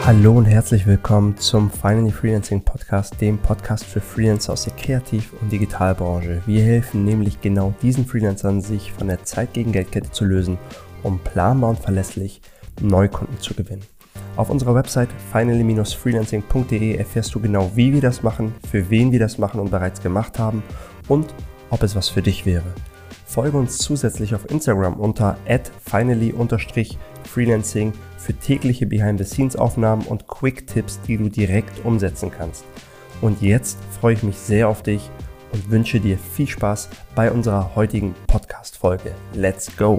Hallo und herzlich willkommen zum Finally Freelancing Podcast, dem Podcast für Freelancer aus der Kreativ- und Digitalbranche. Wir helfen nämlich genau diesen Freelancern, sich von der Zeit gegen Geldkette zu lösen, um planbar und verlässlich Neukunden zu gewinnen. Auf unserer Website finally-freelancing.de erfährst du genau, wie wir das machen, für wen wir das machen und bereits gemacht haben und ob es was für dich wäre. Folge uns zusätzlich auf Instagram unter @finally_freelancing für tägliche Behind-the-Scenes-Aufnahmen und Quick-Tipps, die du direkt umsetzen kannst. Und jetzt freue ich mich sehr auf dich und wünsche dir viel Spaß bei unserer heutigen Podcast-Folge. Let's go!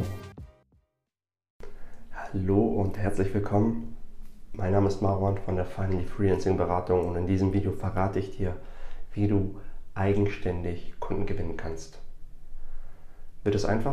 Hallo und herzlich willkommen. Mein Name ist Marwan von der Finally Freelancing Beratung und in diesem Video verrate ich dir, wie du eigenständig Kunden gewinnen kannst. Wird es einfach?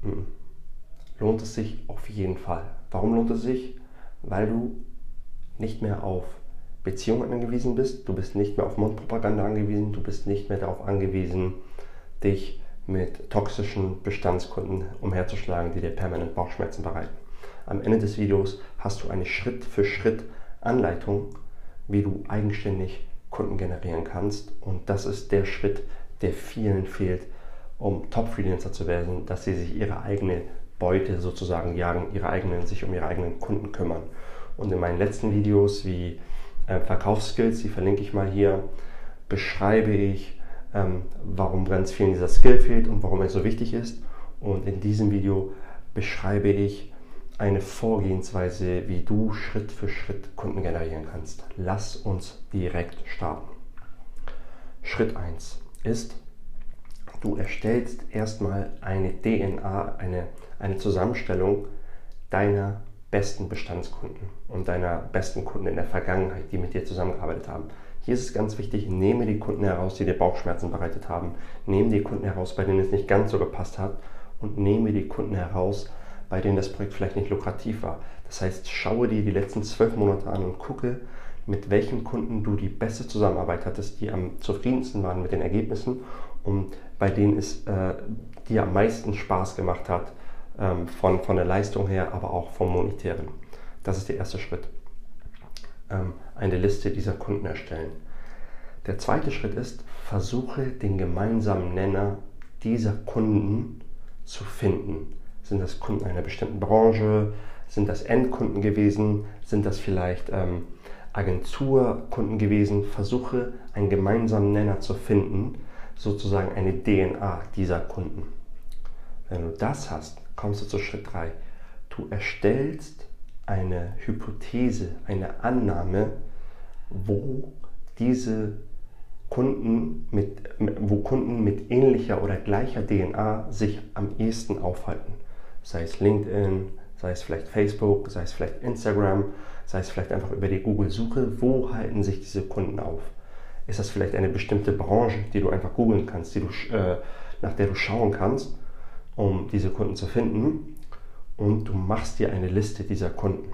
Lohnt es sich auf jeden Fall. Warum lohnt es sich? Weil du nicht mehr auf Beziehungen angewiesen bist, du bist nicht mehr auf Mundpropaganda angewiesen, du bist nicht mehr darauf angewiesen, dich mit toxischen Bestandskunden umherzuschlagen, die dir permanent Bauchschmerzen bereiten. Am Ende des Videos hast du eine Schritt-für-Schritt-Anleitung, wie du eigenständig Kunden generieren kannst, und das ist der Schritt, der vielen fehlt, um Top-Freelancer zu werden, dass sie sich ihre eigene Beute sozusagen jagen, sich um ihre eigenen Kunden kümmern. Und in meinen letzten Videos wie Verkaufsskills, die verlinke ich mal hier, beschreibe ich, warum ganz vielen dieser Skill fehlt und warum er so wichtig ist. Und in diesem Video beschreibe ich eine Vorgehensweise, wie du Schritt für Schritt Kunden generieren kannst. Lass uns direkt starten. Schritt 1 ist, du erstellst erstmal eine DNA, eine Zusammenstellung deiner besten Bestandskunden und deiner besten Kunden in der Vergangenheit, die mit dir zusammengearbeitet haben. Hier ist es ganz wichtig, nehme die Kunden heraus, die dir Bauchschmerzen bereitet haben, nehme die Kunden heraus, bei denen es nicht ganz so gepasst hat, und nehme die Kunden heraus, bei denen das Projekt vielleicht nicht lukrativ war. Das heißt, schaue dir die letzten 12 Monate an und gucke, mit welchen Kunden du die beste Zusammenarbeit hattest, die am zufriedensten waren mit den Ergebnissen und bei denen es dir am meisten Spaß gemacht hat, von der Leistung her, aber auch vom Monetären. Das ist der erste Schritt. Eine Liste dieser Kunden erstellen. Der zweite Schritt ist, versuche den gemeinsamen Nenner dieser Kunden zu finden. Sind das Kunden einer bestimmten Branche? Sind das Endkunden gewesen? Sind das vielleicht Agenturkunden gewesen? Versuche einen gemeinsamen Nenner zu finden, sozusagen eine DNA dieser Kunden. Wenn du das hast, kommst du zu Schritt 3. Du erstellst eine Hypothese, eine Annahme, wo Kunden mit ähnlicher oder gleicher DNA sich am ehesten aufhalten. Sei es LinkedIn, sei es vielleicht Facebook, sei es vielleicht Instagram, sei es vielleicht einfach über die Google-Suche. Wo halten sich diese Kunden auf? Ist das vielleicht eine bestimmte Branche, die du einfach googeln kannst, nach der du schauen kannst, um diese Kunden zu finden? Und du machst dir eine Liste dieser Kunden.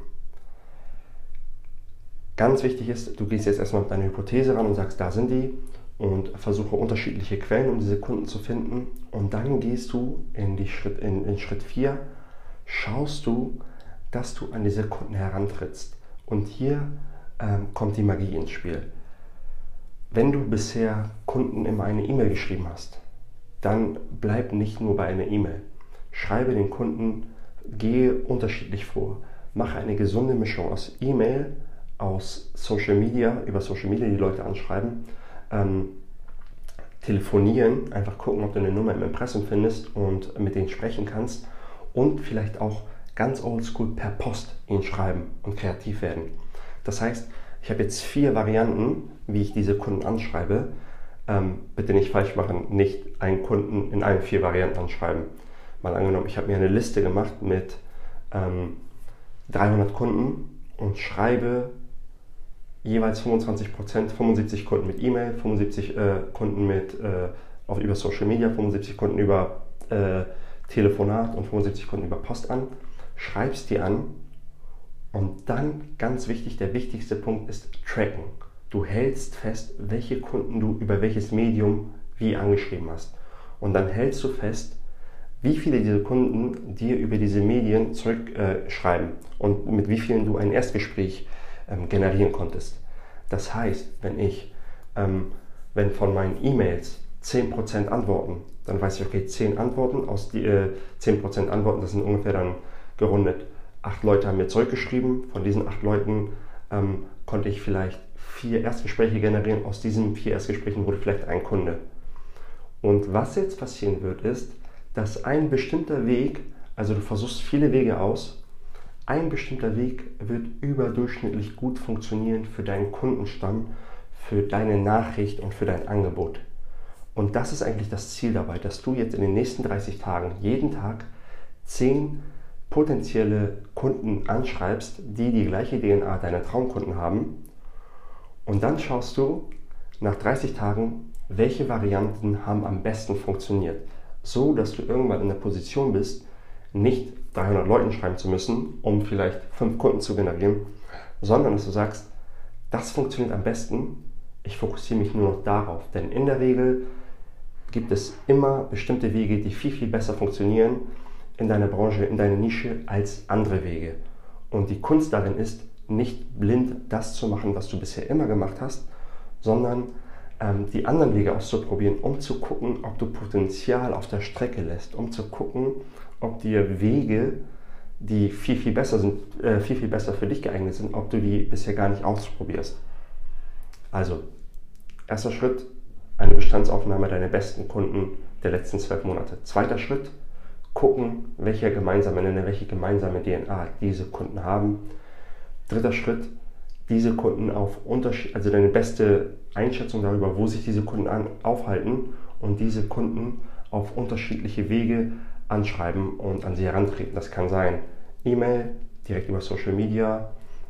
Ganz wichtig ist, du gehst jetzt erstmal mit deiner Hypothese ran und sagst, da sind die, und versuche unterschiedliche Quellen, um diese Kunden zu finden. Und dann gehst du in Schritt 4, schaust du, dass du an diese Kunden herantrittst. Und hier kommt die Magie ins Spiel. Wenn du bisher Kunden immer eine E-Mail geschrieben hast, dann bleib nicht nur bei einer E-Mail. Schreibe den Kunden, gehe unterschiedlich vor. Mache eine gesunde Mischung aus E-Mail, aus Social Media, über Social Media die Leute anschreiben, telefonieren, einfach gucken, ob du eine Nummer im Impressum findest und mit denen sprechen kannst, und vielleicht auch ganz oldschool per Post ihnen schreiben und kreativ werden. Das heißt, ich habe jetzt 4 Varianten, wie ich diese Kunden anschreibe. Bitte nicht falsch machen, nicht einen Kunden in allen 4 Varianten anschreiben. Mal angenommen, ich habe mir eine Liste gemacht mit 300 Kunden und schreibe jeweils 25%, 75 Kunden mit E-Mail, 75 Kunden über Social Media, 75 Kunden über Telefonat und 75 Kunden über Post an. Schreibst die an. Und dann, ganz wichtig, der wichtigste Punkt ist Tracken. Du hältst fest, welche Kunden du über welches Medium wie angeschrieben hast. Und dann hältst du fest, wie viele dieser Kunden dir über diese Medien zurückschreiben und mit wie vielen du ein Erstgespräch generieren konntest. Das heißt, wenn von meinen E-Mails 10% antworten, dann weiß ich, okay, 10 Antworten, 10% Antworten, das sind ungefähr dann gerundet 8 Leute haben mir zurückgeschrieben. Von diesen 8 Leuten konnte ich vielleicht 4 Erstgespräche generieren. Aus diesen 4 Erstgesprächen wurde vielleicht ein Kunde. Und was jetzt passieren wird, ist, dass ein bestimmter Weg, also du versuchst viele Wege aus, ein bestimmter Weg wird überdurchschnittlich gut funktionieren für deinen Kundenstamm, für deine Nachricht und für dein Angebot. Und das ist eigentlich das Ziel dabei, dass du jetzt in den nächsten 30 Tagen jeden Tag 10 potenzielle Kunden anschreibst, die die gleiche DNA deiner Traumkunden haben. Und dann schaust du nach 30 Tagen, welche Varianten haben am besten funktioniert. So, dass du irgendwann in der Position bist, nicht 300 Leuten schreiben zu müssen, um vielleicht 5 Kunden zu generieren, sondern dass du sagst, das funktioniert am besten, ich fokussiere mich nur noch darauf. Denn in der Regel gibt es immer bestimmte Wege, die viel, viel besser funktionieren in deiner Branche, in deiner Nische als andere Wege. Und die Kunst darin ist, nicht blind das zu machen, was du bisher immer gemacht hast, sondern die anderen Wege auszuprobieren, um zu gucken, ob du Potenzial auf der Strecke lässt, um zu gucken, ob dir Wege, die viel, viel besser sind, viel, viel besser für dich geeignet sind, ob du die bisher gar nicht ausprobierst. Also, erster Schritt, eine Bestandsaufnahme deiner besten Kunden der letzten 12 Monate. Zweiter Schritt, gucken, welche gemeinsame DNA diese Kunden haben. Dritter Schritt, diese Kunden also deine beste Einschätzung darüber, wo sich diese Kunden aufhalten und diese Kunden auf unterschiedliche Wege anschreiben und an sie herantreten. Das kann sein E-Mail, direkt über Social Media,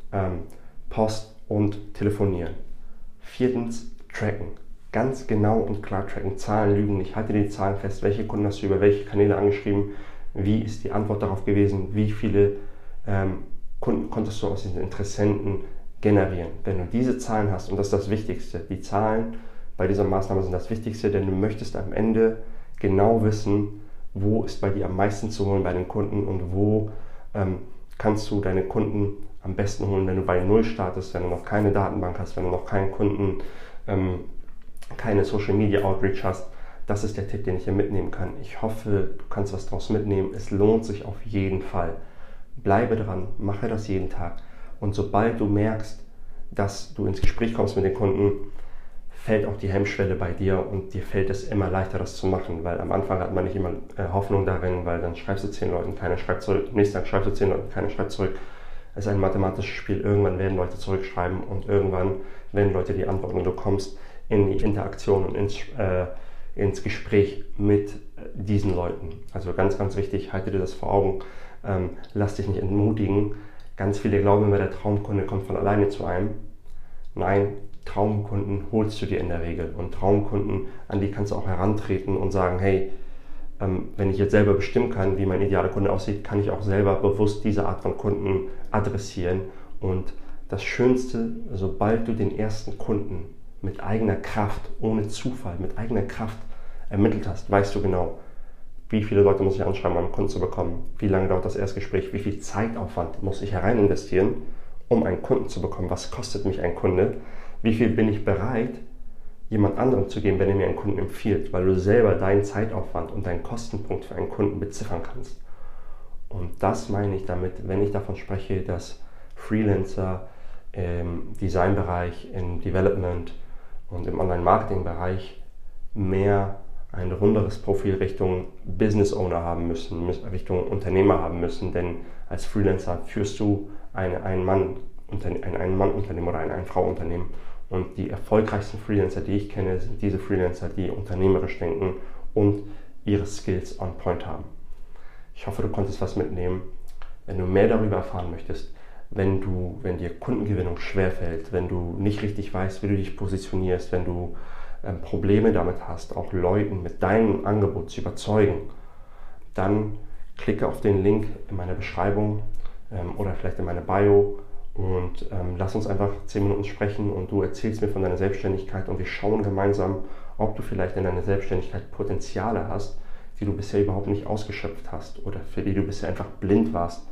Post und Telefonieren. Viertens, tracken. Ganz genau und klar tracken. Zahlen lügen nicht. Halte die Zahlen fest. Welche Kunden hast du über welche Kanäle angeschrieben? Wie ist die Antwort darauf gewesen? Wie viele Kunden konntest du aus diesen Interessenten generieren? Wenn du diese Zahlen hast, und das ist das Wichtigste, die Zahlen bei dieser Maßnahme sind das Wichtigste, denn du möchtest am Ende genau wissen, wo ist bei dir am meisten zu holen bei den Kunden und wo kannst du deine Kunden am besten holen, wenn du bei Null startest, wenn du noch keine Datenbank hast, wenn du noch keinen Kunden, keine Social Media Outreach hast. Das ist der Tipp, den ich hier mitnehmen kann. Ich hoffe, du kannst was daraus mitnehmen. Es lohnt sich auf jeden Fall. Bleibe dran, mache das jeden Tag. Und sobald du merkst, dass du ins Gespräch kommst mit den Kunden, fällt auch die Hemmschwelle bei dir und dir fällt es immer leichter, das zu machen. Weil am Anfang hat man nicht immer Hoffnung darin, weil dann schreibst du 10 Leuten, keiner schreibt zurück. Am nächsten Tag schreibst du 10 Leuten, keiner schreibt zurück. Es ist ein mathematisches Spiel. Irgendwann werden Leute zurückschreiben und irgendwann werden Leute die antworten und du kommst in die Interaktion und ins Gespräch mit diesen Leuten. Also ganz, ganz wichtig, halte dir das vor Augen. Lass dich nicht entmutigen. Ganz viele glauben immer, der Traumkunde kommt von alleine zu einem. Nein, Traumkunden holst du dir in der Regel. Und Traumkunden, an die kannst du auch herantreten und sagen, hey, wenn ich jetzt selber bestimmen kann, wie mein idealer Kunde aussieht, kann ich auch selber bewusst diese Art von Kunden adressieren. Und das Schönste, sobald du den ersten Kunden mit eigener Kraft, ohne Zufall, mit eigener Kraft ermittelt hast, weißt du genau, wie viele Leute muss ich anschreiben, um einen Kunden zu bekommen, wie lange dauert das Erstgespräch, wie viel Zeitaufwand muss ich herein investieren, um einen Kunden zu bekommen, was kostet mich ein Kunde, wie viel bin ich bereit, jemand anderem zu geben, wenn er mir einen Kunden empfiehlt, weil du selber deinen Zeitaufwand und deinen Kostenpunkt für einen Kunden beziffern kannst. Und das meine ich damit, wenn ich davon spreche, dass Freelancer im Designbereich, im Development und im Online-Marketing-Bereich mehr ein runderes Profil Richtung Business Owner haben müssen, Richtung Unternehmer haben müssen, denn als Freelancer führst du ein Mann-Unternehmen oder ein Ein-Frau-Unternehmen und die erfolgreichsten Freelancer, die ich kenne, sind diese Freelancer, die unternehmerisch denken und ihre Skills on point haben. Ich hoffe, du konntest was mitnehmen. Wenn du mehr darüber erfahren möchtest, wenn dir Kundengewinnung schwerfällt, wenn du nicht richtig weißt, wie du dich positionierst, wenn du Probleme damit hast, auch Leuten mit deinem Angebot zu überzeugen, dann klicke auf den Link in meiner Beschreibung oder vielleicht in meine Bio und lass uns einfach 10 Minuten sprechen und du erzählst mir von deiner Selbstständigkeit und wir schauen gemeinsam, ob du vielleicht in deiner Selbstständigkeit Potenziale hast, die du bisher überhaupt nicht ausgeschöpft hast oder für die du bisher einfach blind warst,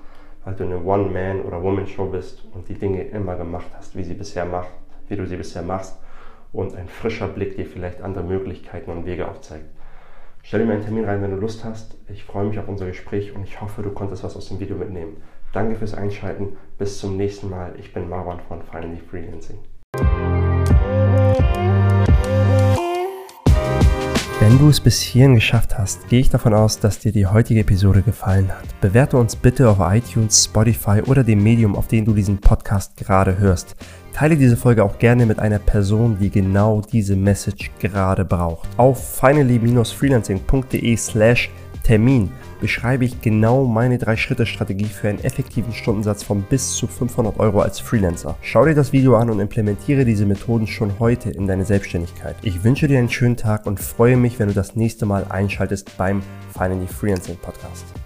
weil du eine One-Man- oder Woman-Show bist und die Dinge immer gemacht hast, wie du sie bisher machst und ein frischer Blick dir vielleicht andere Möglichkeiten und Wege aufzeigt. Stell dir mal einen Termin rein, wenn du Lust hast. Ich freue mich auf unser Gespräch und ich hoffe, du konntest was aus dem Video mitnehmen. Danke fürs Einschalten. Bis zum nächsten Mal. Ich bin Marwan von Finally Freelancing. Wenn du es bis hierhin geschafft hast, gehe ich davon aus, dass dir die heutige Episode gefallen hat. Bewerte uns bitte auf iTunes, Spotify oder dem Medium, auf dem du diesen Podcast gerade hörst. Teile diese Folge auch gerne mit einer Person, die genau diese Message gerade braucht. Auf finally-freelancing.de/Termin beschreibe ich genau meine 3-Schritte-Strategie für einen effektiven Stundensatz von bis zu 500 € als Freelancer. Schau dir das Video an und implementiere diese Methoden schon heute in deine Selbstständigkeit. Ich wünsche dir einen schönen Tag und freue mich, wenn du das nächste Mal einschaltest beim Finally Freelancing Podcast.